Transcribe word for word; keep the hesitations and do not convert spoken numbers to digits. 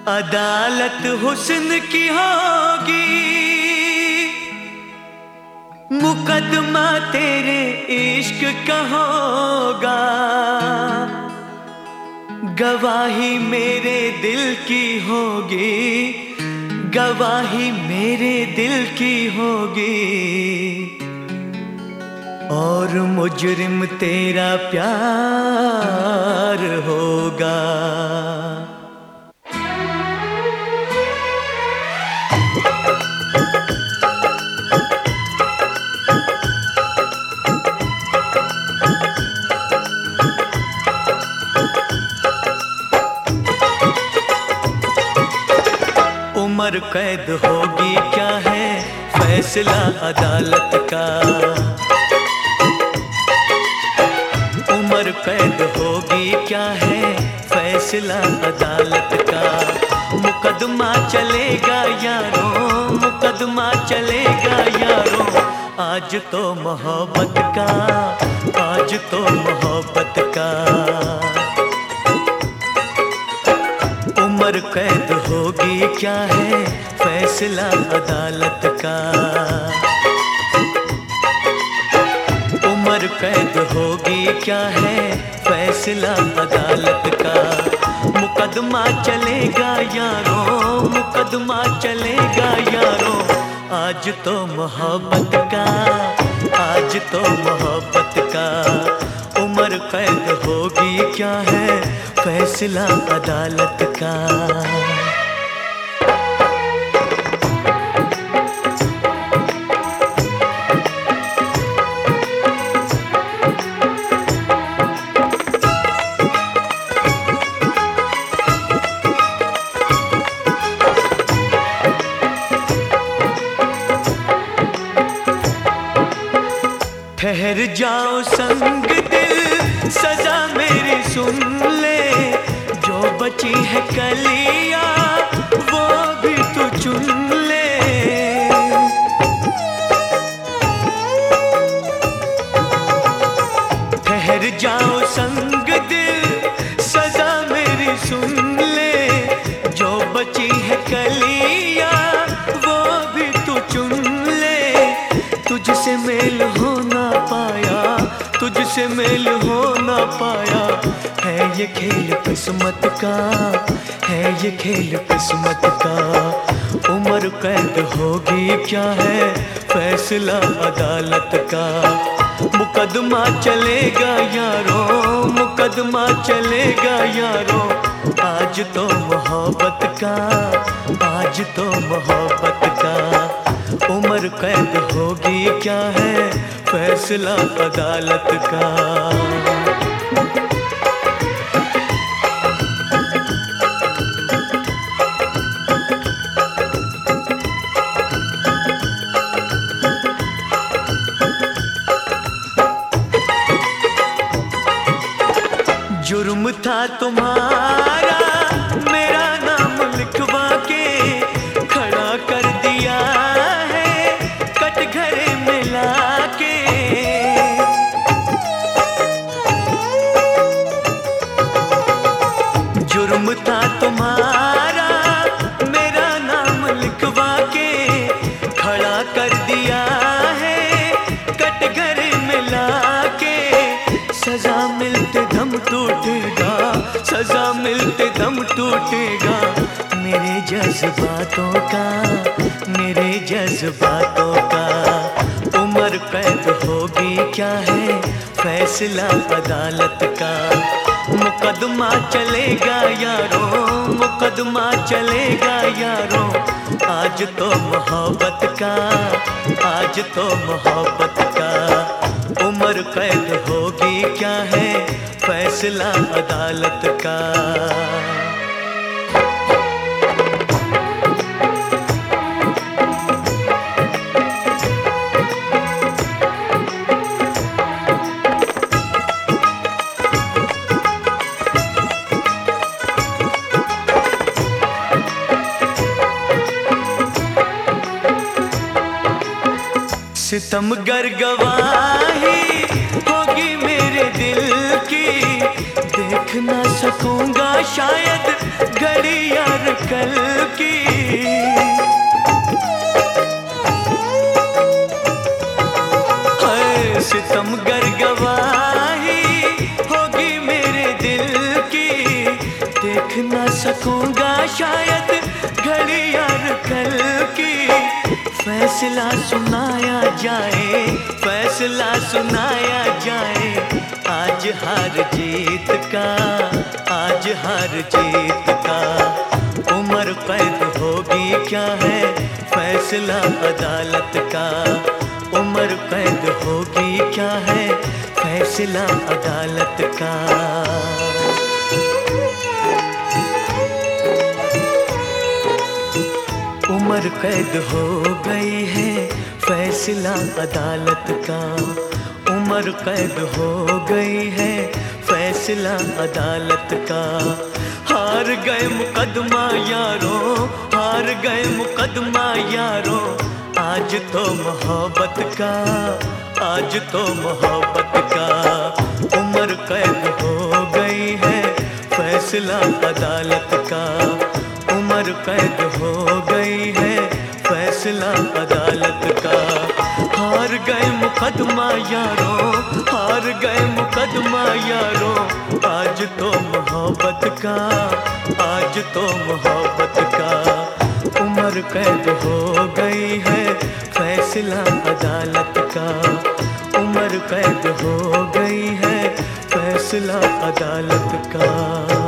अदालत हुस्न की होगी, मुकदमा तेरे इश्क का होगा। गवाही मेरे दिल की होगी, गवाही मेरे दिल की होगी। और मुजरिम तेरा प्यार होगा। उम्र कैद होगी क्या है फैसला अदालत का। उम्र कैद होगी क्या है फैसला अदालत का। मुकदमा चलेगा यारों, मुकदमा चलेगा यारों। आज तो मोहब्बत का, आज तो मोहब्बत का। उम्र कैद होगी क्या है फैसला अदालत का। उम्र कैद होगी क्या है फैसला अदालत का। मुकदमा चलेगा यारों, मुकदमा चलेगा यारों। आज तो मोहब्बत का, आज तो मोहब्बत का। उम्र कैद होगी क्या है फैसला अदालत का। ठहर जाओ संग दिल, सजा मेरी सुन ले। जो बची है कलियां वो भी तू चुन ले। ठहर जाओ संग दिल, सजा मेरी सुन ले। जो बची है कलियां वो भी तू चुन ले। तुझसे मेल हो ना पाया, तुझसे मेल हो ना पाया। है ये खेल किस्मत का, है ये खेल किस्मत का। उम्र कैद होगी क्या है फैसला अदालत का। मुकदमा चलेगा यारों, मुकदमा चलेगा यारों। आज तो मोहब्बत का, आज तो मोहब्बत का। उम्र कैद होगी क्या है फैसला अदालत का। जुर्म था तुम्हारा मेरा नाम लिखवा के, खड़ा कर दिया है कटघरे में लाके। जुर्म था तुम्हारा मेरा नाम लिखवा के, खड़ा कर दिया है कटघरे में लाके। सजा मिलते दम टूटेगा, सजा मिलते दम टूटेगा। मेरे जज्बातों का, मेरे जज्बातों का। उम्र कैद होगी क्या है फैसला अदालत का। मुकदमा चलेगा यारों, मुकदमा चलेगा यारों। आज तो मोहब्बत का, आज तो मोहब्बत का। उम्र कैद होगी क्या है फैसला अदालत का। सितमगर गवाही होगी मेरे दिल की, देख ना सकूंगा शायद घड़ी यार कल सितमगर गवाही होगी मेरे दिल की, देख ना सकूंगा शायद घड़ी यार कल की। फैसला सुनाया जाए, फैसला सुनाया जाए, आज हार जीत का, आज हार जीत का। उम्र कैद होगी क्या है फैसला अदालत का, उम्र कैद होगी क्या है फैसला अदालत का। उम्र कैद हो गई है फैसला अदालत का, उम्र कैद हो गई है फैसला अदालत का। हार गए मुकदमा यारों, हार गए मुकदमा यारों, आज तो मोहब्बत का, आज तो मोहब्बत का। उम्र कैद हो गई है फैसला अदालत का, उम्र कैद हो गई है फैसला अदालत का। हार गए मुकदमा यारों, हार गए मुकदमा यारों, आज तो मोहब्बत का, आज तो मोहब्बत का। उम्र कैद हो गई है फैसला अदालत का, उम्र कैद हो गई है फैसला अदालत का।